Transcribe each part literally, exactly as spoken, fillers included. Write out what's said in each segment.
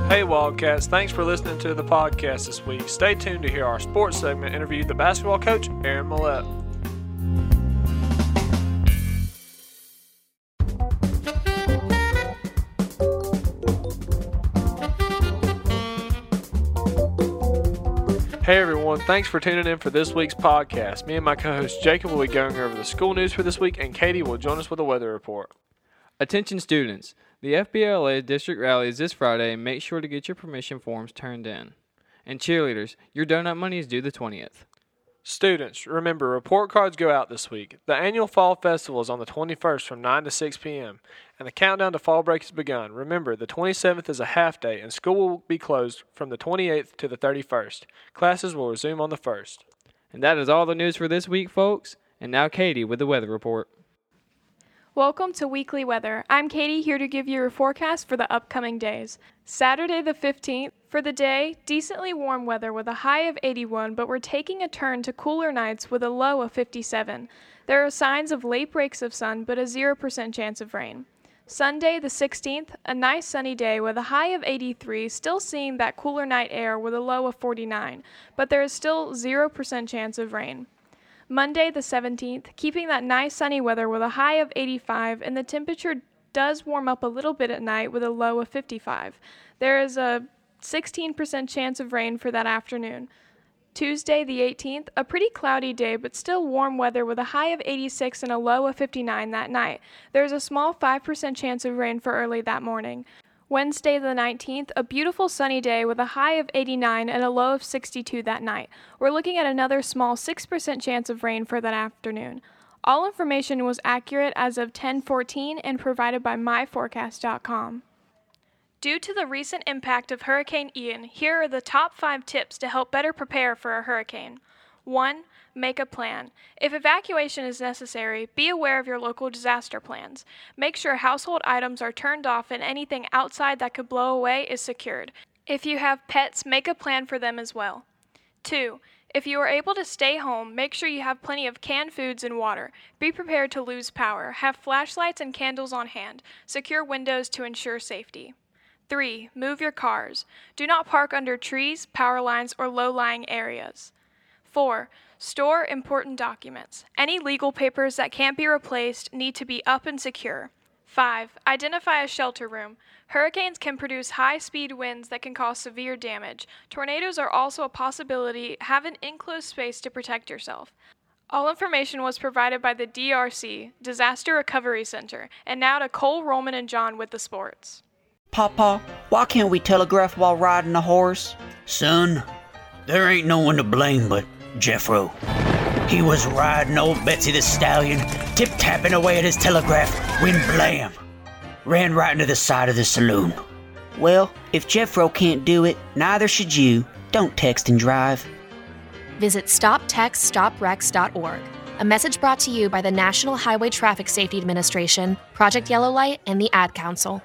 Hey Wildcats, thanks for listening to the podcast this week. Stay tuned to hear our sports segment interview the basketball coach, Aaron Millette. Hey everyone, thanks for tuning in for this week's podcast. Me and my co-host Jacob will be going over the school news for this week, and Katie will join us with a weather report. Attention students, the F B L A district rally is this Friday, and make sure to get your permission forms turned in. And cheerleaders, your donut money is due the twentieth. Students, remember, report cards go out this week. The annual Fall Festival is on the twenty-first from nine to six p.m., and the countdown to fall break has begun. Remember, the twenty-seventh is a half day, and school will be closed from the twenty-eighth to the thirty-first. Classes will resume on the first. And that is all the news for this week, folks. And now Katie with the weather report. Welcome to Weekly Weather. I'm Katie, here to give you a forecast for the upcoming days. Saturday the fifteenth, for the day, decently warm weather with a high of eighty-one, but we're taking a turn to cooler nights with a low of fifty-seven. There are signs of late breaks of sun, but a zero percent chance of rain. Sunday the sixteenth, a nice sunny day with a high of eighty-three, still seeing that cooler night air with a low of forty-nine, but there is still zero percent chance of rain. Monday the seventeenth, keeping that nice sunny weather with a high of eighty-five, and the temperature does warm up a little bit at night with a low of fifty-five. There is a sixteen percent chance of rain for that afternoon. Tuesday the eighteenth, a pretty cloudy day but still warm weather with a high of eighty-six and a low of fifty-nine that night. There is a small five percent chance of rain for early that morning. Wednesday the nineteenth, a beautiful sunny day with a high of eighty-nine and a low of sixty-two that night. We're looking at another small six percent chance of rain for that afternoon. All information was accurate as of ten fourteen and provided by my forecast dot com. Due to the recent impact of Hurricane Ian, here are the top five tips to help better prepare for a hurricane. one. Make a plan. If evacuation is necessary, be aware of your local disaster plans. Make sure household items are turned off and anything outside that could blow away is secured. If you have pets, make a plan for them as well. two. If you are able to stay home, make sure you have plenty of canned foods and water. Be prepared to lose power. Have flashlights and candles on hand. Secure windows to ensure safety. three. Move your cars. Do not park under trees, power lines, or low-lying areas. four. Store important documents. Any legal papers that can't be replaced need to be up and secure. five. Identify a shelter room. Hurricanes can produce high-speed winds that can cause severe damage. Tornadoes are also a possibility. Have an enclosed space to protect yourself. All information was provided by the D R C, Disaster Recovery Center. And now to Cole, Roman, and John with the sports. Papa, why can't we telegraph while riding a horse? Son, there ain't no one to blame but Jeffro. He was riding old Betsy the Stallion, tip-tapping away at his telegraph, when blam! Ran right into the side of the saloon. Well, if Jeffro can't do it, neither should you. Don't text and drive. Visit stop text stop wrecks dot org. A message brought to you by the National Highway Traffic Safety Administration, Project Yellow Light, and the Ad Council.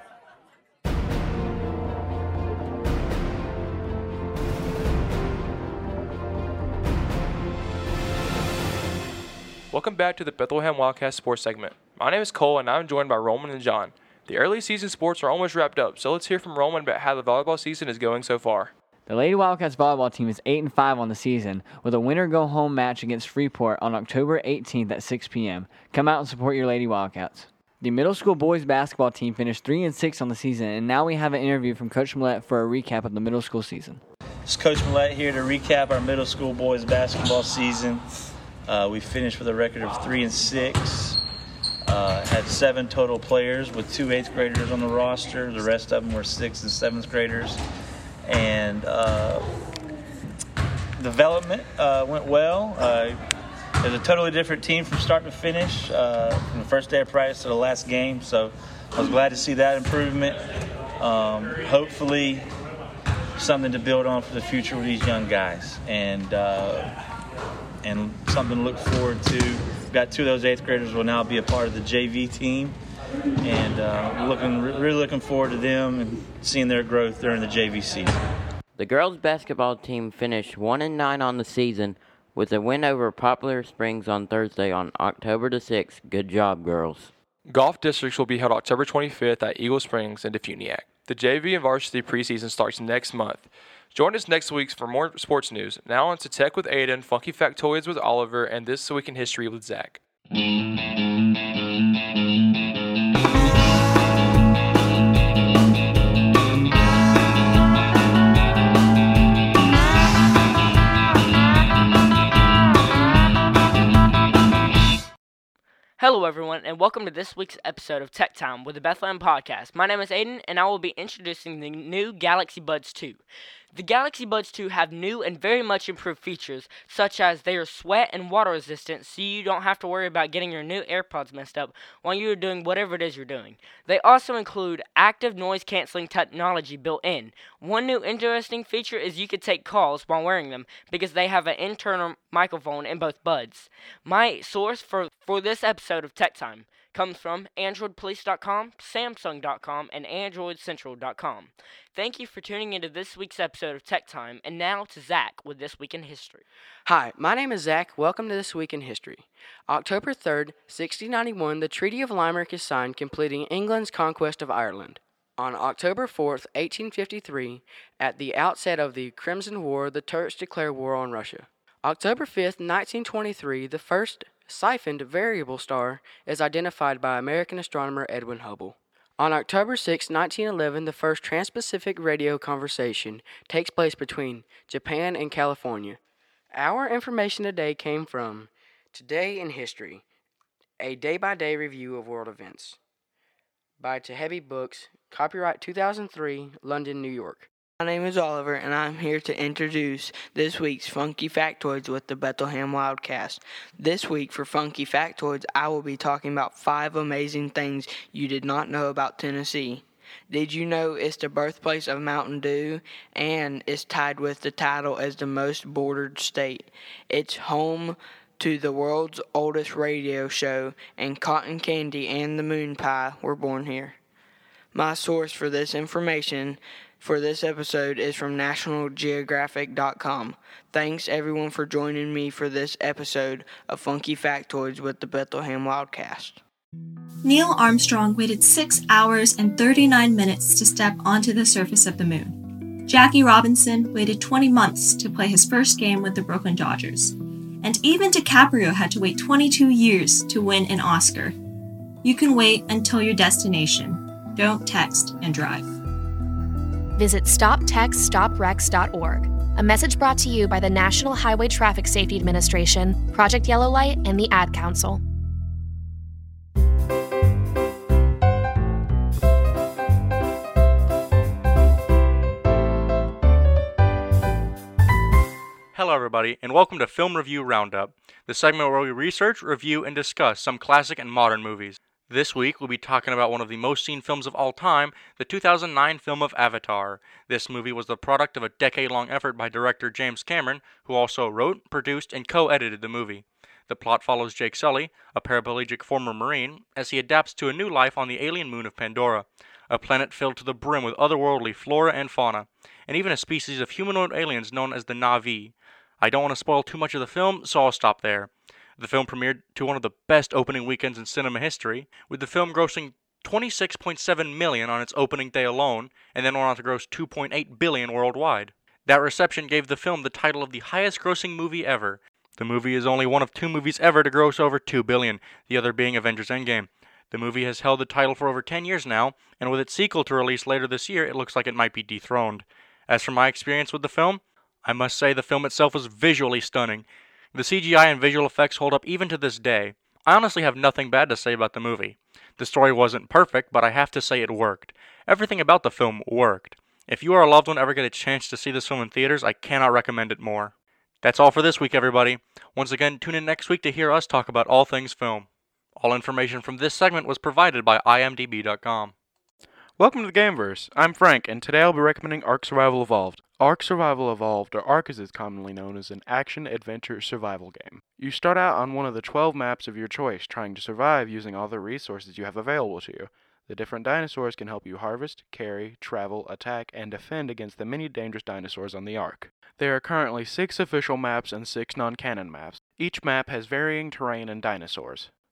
Welcome back to the Bethlehem Wildcats sports segment. My name is Cole, and I'm joined by Roman and John. The early season sports are almost wrapped up, so let's hear from Roman about how the volleyball season is going so far. The Lady Wildcats volleyball team is eight and five on the season, with a winner-go-home match against Freeport on October eighteenth at six p.m. Come out and support your Lady Wildcats. The middle school boys basketball team finished three and six on the season, and now we have an interview from Coach Millette for a recap of the middle school season. It's Coach Millette here to recap our middle school boys basketball season. Uh, we finished with a record of three and six. Uh, had seven total players with two eighth graders on the roster. The rest of them were sixth and seventh graders. And uh, development uh, went well. Uh, it was a totally different team from start to finish, uh, from the first day of practice to the last game. So I was glad to see that improvement. Um, hopefully, something to build on for the future with these young guys. And uh, and something to look forward to. We've got two of those eighth graders will now be a part of the J V team, and uh, looking really looking forward to them and seeing their growth during the J V season. The girls basketball team finished one and nine on the season with a win over Poplar Springs on Thursday on October the sixth. Good job, girls. Golf districts will be held October twenty-fifth at Eagle Springs and Defuniak. The J V and varsity preseason starts next month. Join us next week for more sports news. Now on to Tech with Aiden, Funky Factoids with Oliver, and This Week in History with Zach. Hello everyone, and welcome to this week's episode of Tech Time with the Bethlehem Podcast. My name is Aiden, and I will be introducing the new Galaxy Buds two. The Galaxy Buds two have new and very much improved features, such as they are sweat and water resistant, so you don't have to worry about getting your new AirPods messed up while you are doing whatever it is you're doing. They also include active noise canceling technology built in. One new interesting feature is you could take calls while wearing them because they have an internal microphone in both buds. My source for, for this episode of Tech Time comes from Android Police dot com, Samsung dot com, and Android Central dot com. Thank you for tuning into this week's episode of Tech Time, and now to Zach with This Week in History. Hi, my name is Zach. Welcome to This Week in History. October third, sixteen ninety-one, the Treaty of Limerick is signed, completing England's conquest of Ireland. On October fourth, eighteen fifty-three, at the outset of the Crimson War, the Turks declare war on Russia. October fifth, nineteen twenty-three, the first siphoned variable star is identified by American astronomer Edwin Hubble. On October sixth, nineteen eleven, the first trans-Pacific radio conversation takes place between Japan and California. Our information today came from Today in History, a day-by-day review of world events, by Tehebi Books, copyright two thousand three, London, New York. My name is Oliver, and I'm here to introduce this week's Funky Factoids with the Bethlehem Wildcast. This week for Funky Factoids, I will be talking about five amazing things you did not know about Tennessee. Did you know it's the birthplace of Mountain Dew and is tied with the title as the most bordered state? It's home to the world's oldest radio show, and cotton candy and the moon pie were born here. My source for this information for this episode is from National Geographic dot com. Thanks everyone for joining me for this episode of Funky Factoids with the Bethlehem Wildcast. Neil Armstrong waited six hours and thirty-nine minutes to step onto the surface of the moon. Jackie Robinson waited twenty months to play his first game with the Brooklyn Dodgers. And even DiCaprio had to wait twenty-two years to win an Oscar. You can wait until your destination. Don't text and drive. Visit stop text stop wrecks dot org. A message brought to you by the National Highway Traffic Safety Administration, Project Yellow Light, and the Ad Council. Hello everybody, and welcome to Film Review Roundup, the segment where we research, review, and discuss some classic and modern movies. This week, we'll be talking about one of the most seen films of all time, the two thousand nine film of Avatar. This movie was the product of a decade-long effort by director James Cameron, who also wrote, produced, and co-edited the movie. The plot follows Jake Sully, a paraplegic former Marine, as he adapts to a new life on the alien moon of Pandora, a planet filled to the brim with otherworldly flora and fauna, and even a species of humanoid aliens known as the Na'vi. I don't want to spoil too much of the film, so I'll stop there. The film premiered to one of the best opening weekends in cinema history, with the film grossing twenty-six point seven million dollars on its opening day alone, and then went on to gross two point eight billion dollars worldwide. That reception gave the film the title of the highest grossing movie ever. The movie is only one of two movies ever to gross over two billion dollars, the other being Avengers Endgame. The movie has held the title for over ten years now, and with its sequel to release later this year, it looks like it might be dethroned. As for my experience with the film, I must say the film itself was visually stunning. The C G I and visual effects hold up even to this day. I honestly have nothing bad to say about the movie. The story wasn't perfect, but I have to say it worked. Everything about the film worked. If you or a loved one ever get a chance to see this film in theaters, I cannot recommend it more. That's all for this week, everybody. Once again, tune in next week to hear us talk about all things film. All information from this segment was provided by I M D B dot com. Welcome to the Gameverse. I'm Frank, and today I'll be recommending Ark Survival Evolved. Ark Survival Evolved, or Ark as it's commonly known, is an action-adventure survival game. You start out on one of the twelve maps of your choice, trying to survive using all the resources you have available to you. The different dinosaurs can help you harvest, carry, travel, attack, and defend against the many dangerous dinosaurs on the Ark. There are currently six official maps and six non-canon maps. Each map has varying terrain and dinosaurs.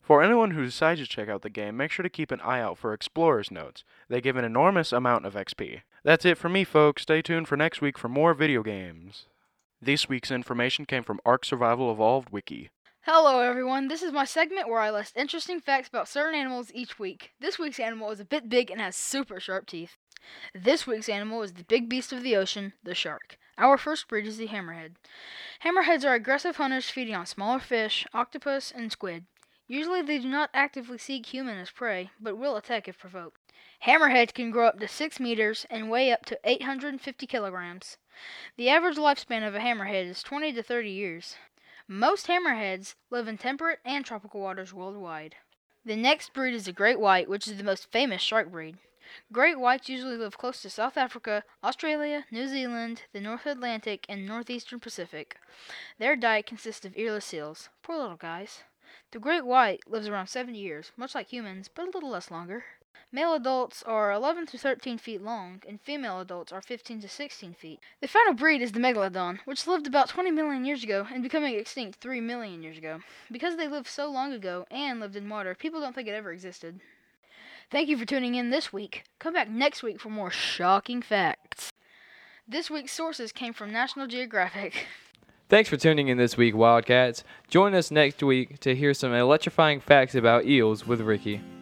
For anyone who decides to check out the game, make sure to keep an eye out for Explorer's Notes. They give an enormous amount of X P. That's it for me, folks. Stay tuned for next week for more video games. This week's information came from Ark Survival Evolved Wiki. Hello everyone, this is my segment where I list interesting facts about certain animals each week. This week's animal is a bit big and has super sharp teeth. This week's animal is the big beast of the ocean, the shark. Our first breed is the hammerhead. Hammerheads are aggressive hunters feeding on smaller fish, octopus, and squid. Usually they do not actively seek human as prey, but will attack if provoked. Hammerheads can grow up to six meters and weigh up to eight hundred fifty kilograms. The average lifespan of a hammerhead is twenty to thirty years. Most hammerheads live in temperate and tropical waters worldwide. The next breed is the great white, which is the most famous shark breed. Great whites usually live close to South Africa, Australia, New Zealand, the North Atlantic, and northeastern Pacific. Their diet consists of earless seals. Poor little guys. The great white lives around seventy years, much like humans, but a little less longer. Male adults are eleven to thirteen feet long, and female adults are fifteen to sixteen feet. The final breed is the megalodon, which lived about twenty million years ago and becoming extinct three million years ago. Because they lived so long ago and lived in water, people don't think it ever existed. Thank you for tuning in this week. Come back next week for more shocking facts. This week's sources came from National Geographic. Thanks for tuning in this week, Wildcats. Join us next week to hear some electrifying facts about eels with Ricky.